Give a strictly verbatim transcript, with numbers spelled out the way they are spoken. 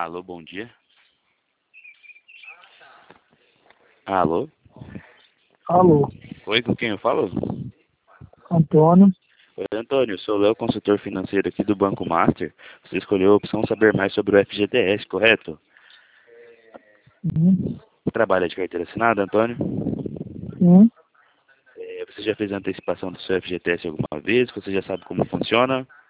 Alô, bom dia. Alô? Alô, Oi, com quem eu falo? Antônio. Oi, Antônio, sou o Léo, consultor financeiro aqui do Banco Master. Você escolheu a opção saber mais sobre o F G T S, correto? Sim, Trabalha de carteira assinada, Antônio? sim. É, você já fez a antecipação do seu F G T S alguma vez? Você já sabe como funciona?